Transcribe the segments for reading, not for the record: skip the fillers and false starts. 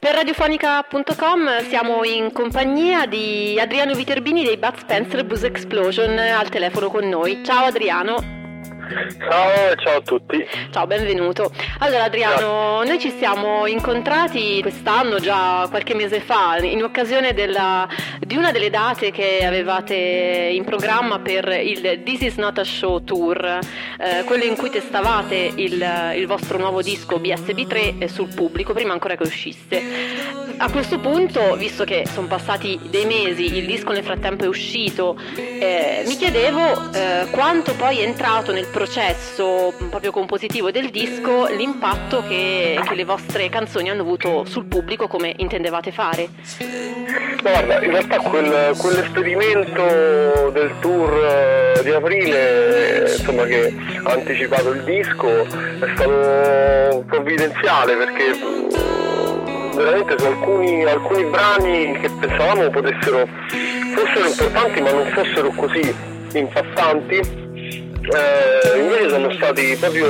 Per radiofonica.com siamo in compagnia di Adriano Viterbini dei Bud Spencer Blues Explosion al telefono con noi. Ciao Adriano. Ciao a tutti. Ciao, benvenuto. Allora Adriano, noi ci siamo incontrati quest'anno, già qualche mese fa, in occasione di una delle date che avevate in programma per il This Is Not a Show Tour, quello in cui testavate il vostro nuovo disco BSB3 sul pubblico, prima ancora che uscisse. A questo punto, visto che sono passati dei mesi, il disco nel frattempo è uscito, mi chiedevo quanto poi è entrato nel processo proprio compositivo del disco l'impatto che le vostre canzoni hanno avuto sul pubblico, come intendevate fare. Guarda, in realtà quell'esperimento del tour di aprile, insomma, che ha anticipato il disco, è stato provvidenziale, perché veramente su alcuni brani che pensavamo fossero importanti ma non fossero così impattanti, invece sono stati proprio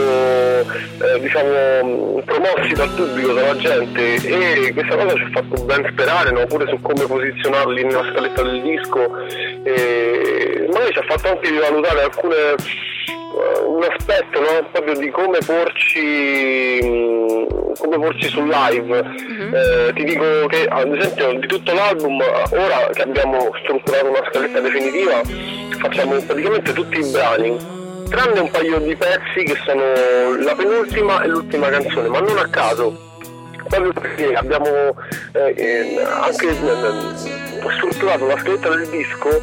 promossi dal pubblico, dalla gente, e questa cosa ci ha fatto ben sperare, no? Pure su come posizionarli nella scaletta del disco, magari ci ha fatto anche rivalutare un aspetto, no? Proprio di come porci sul live. Ti dico che ad esempio di tutto l'album, ora che abbiamo strutturato una scaletta definitiva, facciamo praticamente tutti i brani tranne un paio di pezzi che sono la penultima e l'ultima canzone, ma non a caso, proprio perché abbiamo anche strutturato la scaletta del disco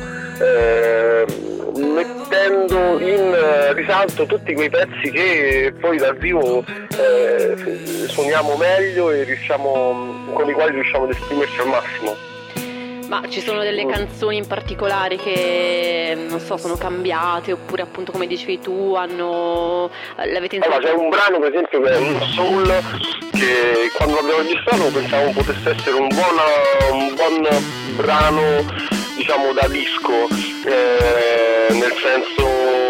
mettendo in risalto tutti quei pezzi che poi dal vivo suoniamo meglio e con i quali riusciamo ad esprimerci al massimo. Ma ci sono delle canzoni in particolare che, non so, sono cambiate, oppure appunto come dicevi tu l'avete Allora, c'è un brano per esempio che è un soul, che quando l'abbiamo registrato pensavo potesse essere un buon brano, diciamo, da disco, nel senso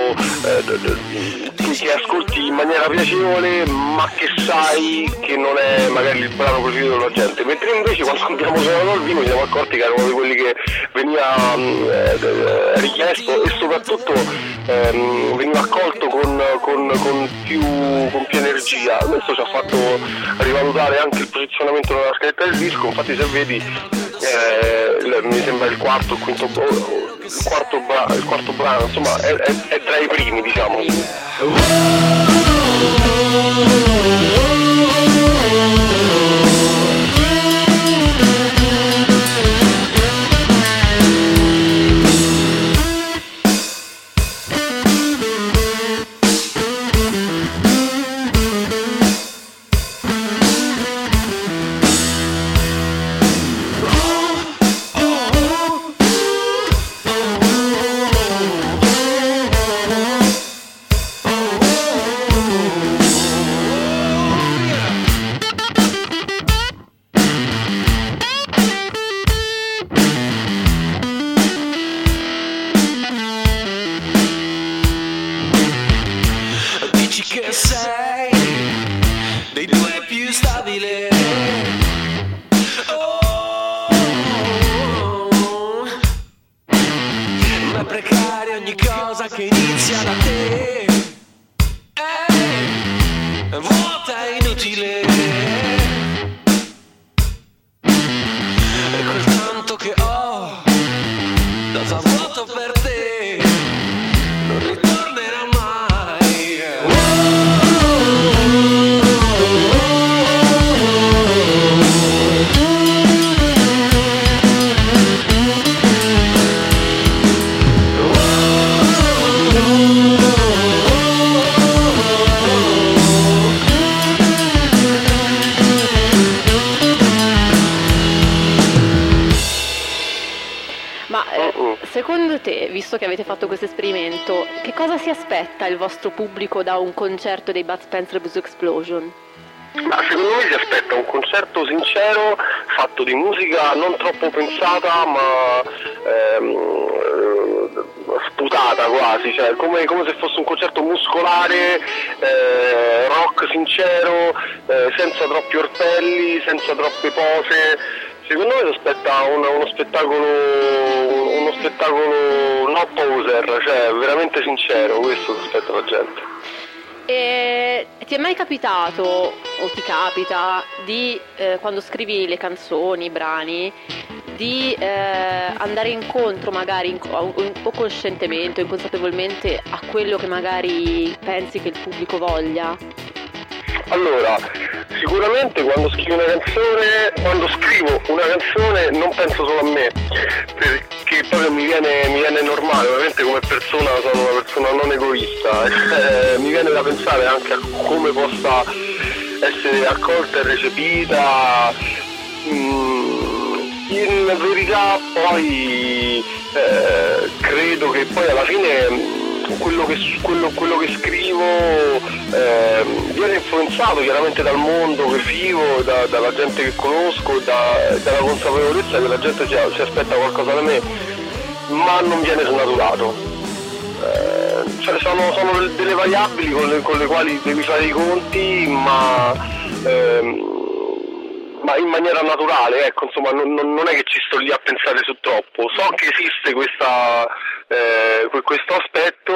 che ascolti in maniera piacevole, ma che sai che non è magari il brano preferito della gente, mentre invece quando abbiamo suonato il vivo ci siamo accorti che era uno di quelli che veniva richiesto, e soprattutto veniva accolto con più energia. Questo ci ha fatto rivalutare anche il posizionamento della scaletta del disco. Infatti, se vedi, mi sembra il quarto brano, insomma è tra i primi, diciamo. Che sei dei due più stabile, ma è precaria ogni cosa che inizia da te, vuota e inutile, e quel tanto che ho dato a vuoto per te non ritornerà mai. Secondo te, visto che avete fatto questo esperimento, che cosa si aspetta il vostro pubblico da un concerto dei Bud Spencer Blues Explosion? Ma secondo me si aspetta un concerto sincero, fatto di musica non troppo pensata, ma sputata quasi, cioè come se fosse un concerto muscolare, rock sincero, senza troppi orpelli, senza troppe pose. Secondo me si aspetta uno spettacolo no poser, cioè veramente sincero, questo si aspetta la gente. E ti è mai capitato, o ti capita, di quando scrivi le canzoni, i brani, di andare incontro magari o coscientemente o inconsapevolmente a quello che magari pensi che il pubblico voglia? Allora, sicuramente quando scrivo una canzone non penso solo a me, perché proprio mi viene normale, ovviamente come persona sono una persona non egoista, mi viene da pensare anche a come possa essere accolta e recepita. In verità poi credo che poi alla fine quello che scrivo viene influenzato chiaramente dal mondo che vivo, dalla gente che conosco, dalla consapevolezza che la gente si aspetta qualcosa da me, ma non viene snaturato. Cioè sono delle variabili con le quali devi fare i conti, ma in maniera naturale, ecco, insomma, non è che ci sto lì a pensare su troppo. So che esiste questo aspetto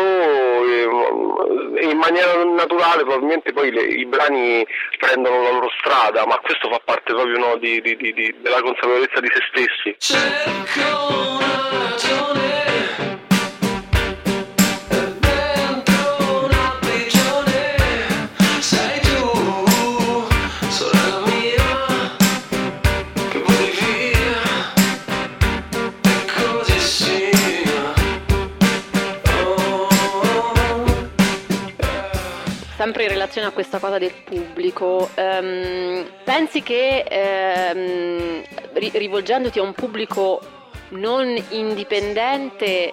e in maniera naturale probabilmente poi i brani prendono la loro strada, ma questo fa parte proprio, no, della consapevolezza di se stessi. Cerco una ragione. Sempre in relazione a questa cosa del pubblico, pensi che rivolgendoti a un pubblico non indipendente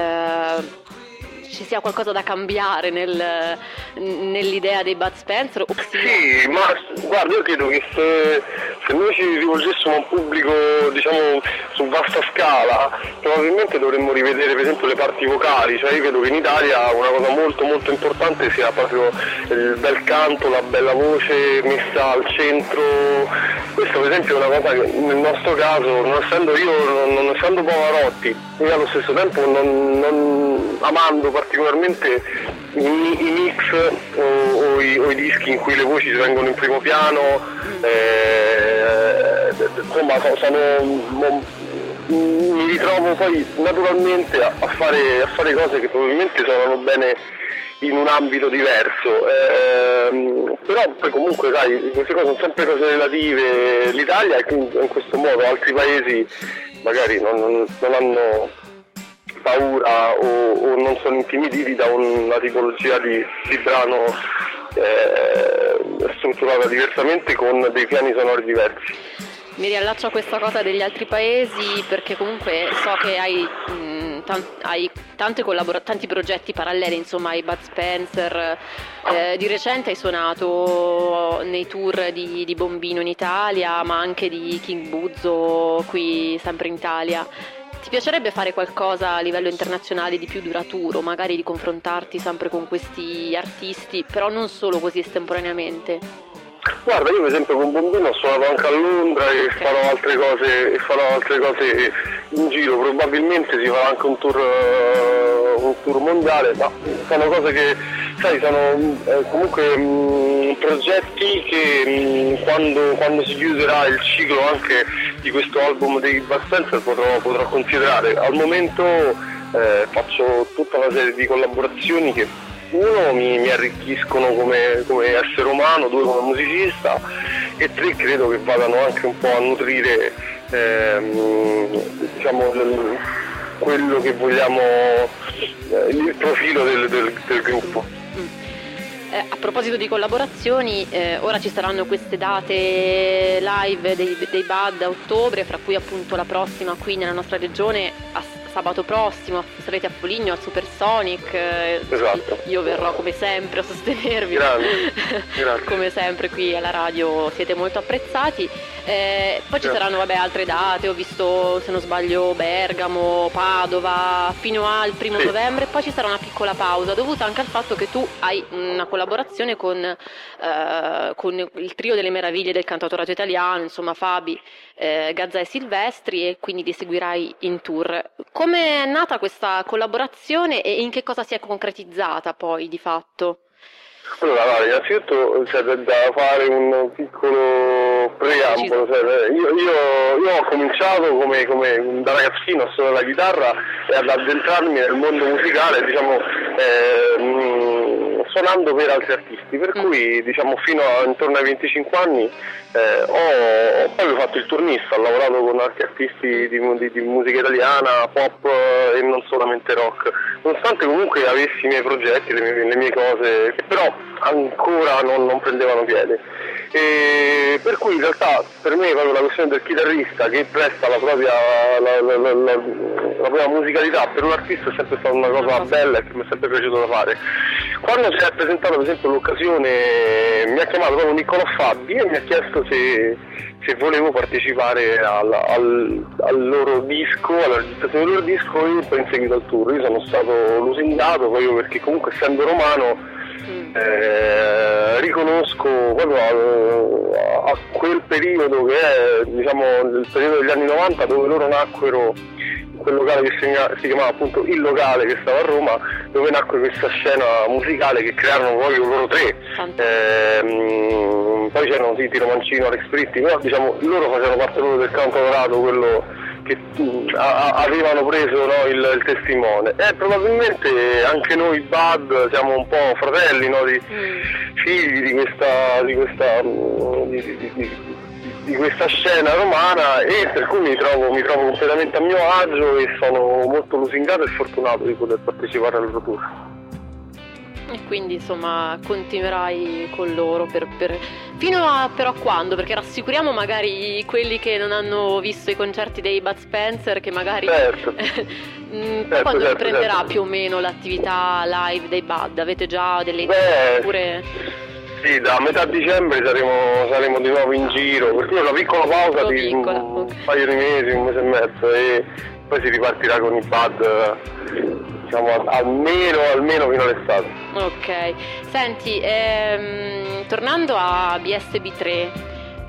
ci sia qualcosa da cambiare nell'idea dei Bud Spencer? Sì, ma guarda, io credo che se noi ci rivolgessimo a un pubblico, diciamo, su vasta scala, probabilmente dovremmo rivedere per esempio le parti vocali. Cioè io credo che in Italia una cosa molto molto importante sia proprio il bel canto, la bella voce messa al centro. Questo per esempio è una cosa che nel nostro caso, non essendo Pavarotti e allo stesso tempo non amando particolarmente i mix o i dischi in cui le voci vengono in primo piano, insomma mi ritrovo poi naturalmente a fare cose che probabilmente suonano bene in un ambito diverso, però poi comunque sai, queste cose sono sempre cose relative. L'Italia è in questo modo, altri paesi magari non hanno paura o non sono intimiditi da una tipologia di brano strutturata diversamente con dei piani sonori diversi. Mi riallaccio a questa cosa degli altri paesi perché comunque so che hai tanti progetti paralleli, insomma, ai Bud Spencer. Di recente hai suonato nei tour di Bombino in Italia, ma anche di King Buzzo qui sempre in Italia. Ti piacerebbe fare qualcosa a livello internazionale di più duraturo, magari di confrontarti sempre con questi artisti, però non solo così estemporaneamente? Guarda, io per esempio con Bombino ho suonato anche a Londra e farò altre cose in giro, probabilmente si farà anche un tour mondiale, ma sono cose che, sai, sono comunque progetti che quando si chiuderà il ciclo anche di questo album dei Bud Spencer potrò considerare. Al momento faccio tutta una serie di collaborazioni che uno mi arricchiscono come essere umano, due come musicista e tre credo che vadano anche un po' a nutrire diciamo quello che vogliamo, il profilo del gruppo. A proposito di collaborazioni, ora ci saranno queste date live dei Bud a ottobre, fra cui appunto la prossima qui nella nostra regione sabato prossimo sarete a Foligno al Supersonic. Esatto. Io verrò come sempre a sostenervi. Grazie. Come sempre qui alla radio siete molto apprezzati. Poi ci saranno altre date, ho visto, se non sbaglio, Bergamo, Padova, fino al 1 novembre. Poi ci sarà una piccola pausa dovuta anche al fatto che tu hai una collaborazione con il trio delle meraviglie del cantautorato italiano, insomma Fabi, Gazza e Silvestri, e quindi li seguirai in tour. Come è nata questa collaborazione e in che cosa si è concretizzata poi di fatto? Allora, innanzitutto c'è da fare un piccolo preambolo. Io ho cominciato come da ragazzino a suonare la chitarra e ad addentrarmi nel mondo musicale, diciamo, suonando per altri artisti, per cui diciamo fino a intorno ai 25 anni ho proprio fatto il turnista, ho lavorato con altri artisti di musica italiana, pop e non solamente rock, nonostante comunque avessi i miei progetti, le mie cose, che però ancora non prendevano piede. E per cui in realtà per me proprio la questione del chitarrista che presta la propria musicalità per un artista è sempre stata una cosa bella e che mi è sempre piaciuto da fare. Quando si è presentata per esempio l'occasione, mi ha chiamato proprio Niccolò Fabi e mi ha chiesto se volevo partecipare al loro disco, alla registrazione del loro disco e poi in seguito al tour. Io sono stato lusingato proprio perché comunque essendo romano riconosco proprio a quel periodo che è, diciamo, il periodo degli anni 90 dove loro nacquero, quel locale che si chiamava appunto Il Locale, che stava a Roma, dove nacque questa scena musicale che crearono proprio loro tre. Poi c'erano Tiro Mancino, Alex Fritti, però diciamo loro facevano parte proprio del cantautorato, quello che avevano preso, no, il testimone, e probabilmente anche noi Bad siamo un po' fratelli, no, figli di questa scena romana, e per cui mi trovo completamente a mio agio e sono molto lusingato e fortunato di poter partecipare al loro tour. E quindi insomma continuerai con loro fino a però quando? Perché rassicuriamo magari quelli che non hanno visto i concerti dei Bud Spencer, che magari quando riprenderà più o meno l'attività live dei Bud? Avete già delle idee? Oppure... Sì, da metà dicembre saremo di nuovo in giro, perché una piccola pausa di un paio di mesi, un mese e mezzo, e poi si ripartirà con i Bud, diciamo almeno fino all'estate. Ok, senti, tornando a BSB3,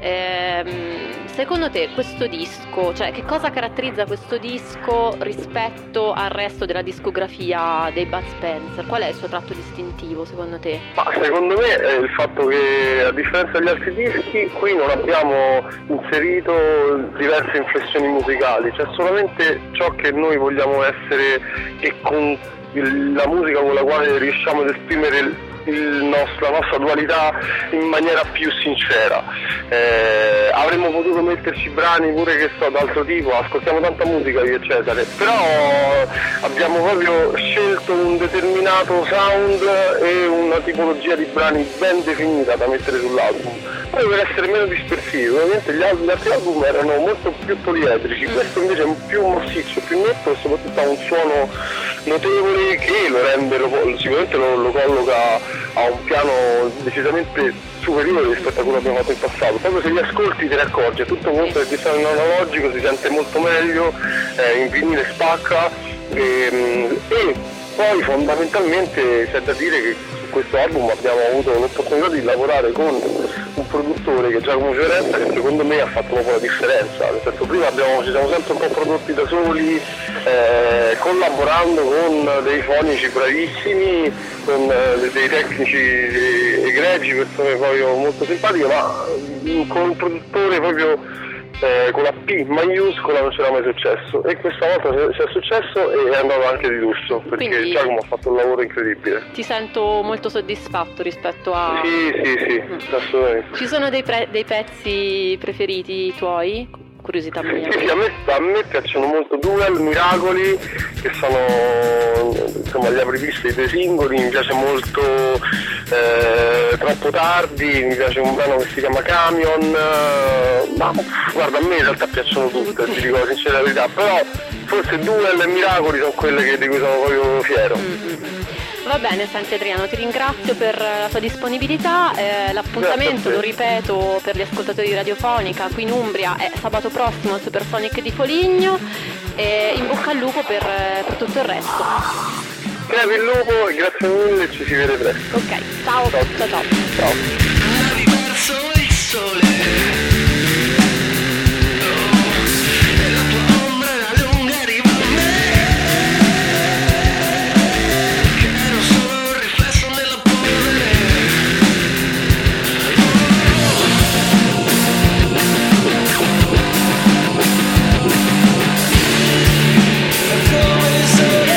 secondo te questo disco, cioè che cosa caratterizza questo disco rispetto al resto della discografia dei Bud Spencer? Qual è il suo tratto distintivo secondo te? Ma secondo me è il fatto che, a differenza degli altri dischi, qui non abbiamo inserito diverse inflessioni musicali, cioè solamente ciò che noi vogliamo essere e con la musica con la quale riusciamo ad esprimere la nostra dualità in maniera più sincera. Avremmo potuto metterci brani pure che so d'altro tipo, ascoltiamo tanta musica eccetera, però abbiamo proprio scelto un determinato sound e una tipologia di brani ben definita da mettere sull'album, poi per essere meno dispersivi. Ovviamente gli altri album erano molto più poliedrici, questo invece è più massiccio, più netto e soprattutto ha un suono notevole che lo rende, sicuramente lo colloca a un piano decisamente superiore rispetto a quello che abbiamo fatto in passato. Proprio se li ascolti te ne accorgi, è tutto comunque di suono analogico, si sente molto meglio, in vinile spacca, e poi fondamentalmente c'è da dire che su questo album abbiamo avuto l'opportunità di lavorare con un produttore che è Giacomo Fiorenza, che secondo me ha fatto proprio la differenza, nel senso prima ci siamo sempre un po' prodotti da soli, collaborando con dei fonici bravissimi, con dei tecnici egregi, persone proprio molto simpatiche, ma con un produttore proprio con la P maiuscola non c'era mai successo, e questa volta c'è successo e è andato anche di lusso, perché quindi Giacomo ha fatto un lavoro incredibile. Ti sento molto soddisfatto rispetto a... Sì, assolutamente. Ci sono dei pezzi preferiti tuoi? Curiosità mia. Sì, a me piacciono molto Duel, Miracoli, che sono insomma gli apripiste dei singoli. Mi piace molto Troppo Tardi, mi piace un brano che si chiama Camion, ma guarda, a me in realtà piacciono tutte, ti dico la sincera verità, però forse Duel e Miracoli sono quelle di cui sono proprio fiero. Va bene, senti Adriano, ti ringrazio per la tua disponibilità, l'appuntamento, lo ripeto, per gli ascoltatori di Radiofonica qui in Umbria è sabato prossimo al Supersonic di Foligno, e in bocca al lupo per tutto il resto. Crepi il lupo e grazie mille, ci si vede presto. Ok, ciao. Ciao. Navi verso il sole. E la tua ombra è la lunga riva a me. Che ero solo un riflesso nella polvere. Come il sole.